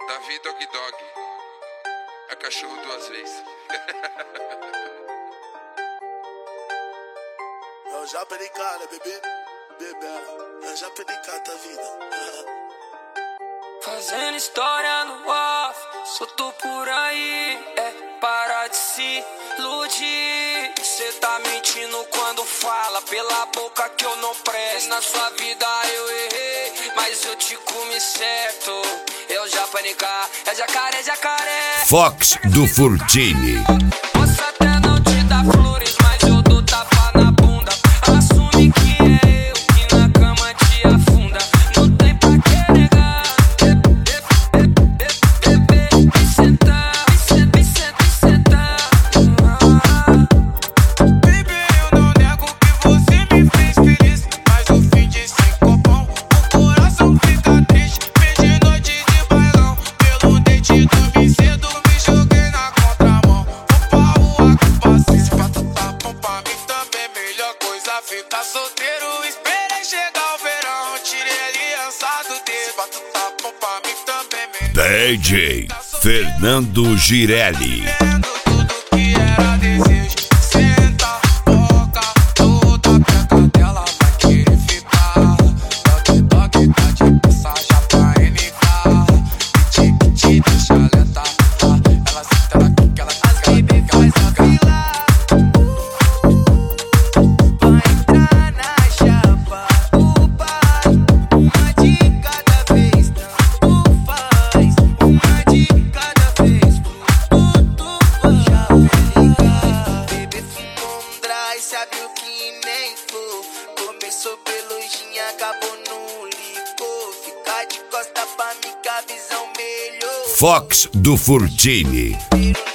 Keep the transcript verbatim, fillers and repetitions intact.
Davi Dog Dog. É cachorro duas vezes. Eu já perdi cara, bebê. Bebê, eu já perdi cara da vida. Fazendo história no off, solto por aí, é para de se iludir. Cê tá mentindo quando fala pela boca que eu não presto. Na sua vida eu errei, mas eu te comi certo. Eu já panicar, é jacaré, jacaré. Fox do Furtini. Posso até não te dar flores, mas eu dou tapa na bunda. Assume que é eu que na cama te afunda. Não tem pra que negar. Me sentar, me sentar, me sentar, me sentar. Baby, eu não nego que você me fez feliz, mas o fim de cinco pão, o coração fica triste. Perdi noite de bailão, pelo dente dormi cedo, me joguei na contramão. Opa, rua que passei, se pra tu tá bom pra mim também, melhor coisa ficar solteiro. Esperei chegar o verão, tirei aliança do dedo. Se pra tu tá bom pra mim também, melhor D J Fernando Girelli. tudo que era desejo. Senta, boca, toda a peca dela vai querer ficar. Toque, toque, tá de passagem pra N K. Tic, tic, deixa lenta. Ela senta daqui que ela quer, que ela quer, que ela quer. Vai entrar na chapa, upa, uma de cada vez, tanto faz, uma de cada vez, tudo faz. Já pega, bebê fumou um dry, sabe o que nem for. Começou pelojinha, acabou no licor. Ficar de costa pra mim que a visão melhor. Fox do Furtini. Tiro